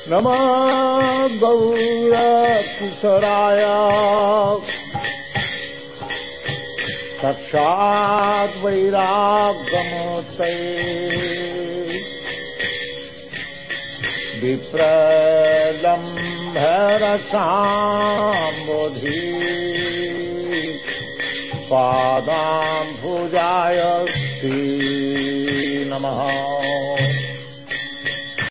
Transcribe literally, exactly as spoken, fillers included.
नमः गौरकिशोराय साक्षात् वैराग्यमूर्तये विप्रलम्भरसाम्बुधि पादाम्बुजाय श्री नमः।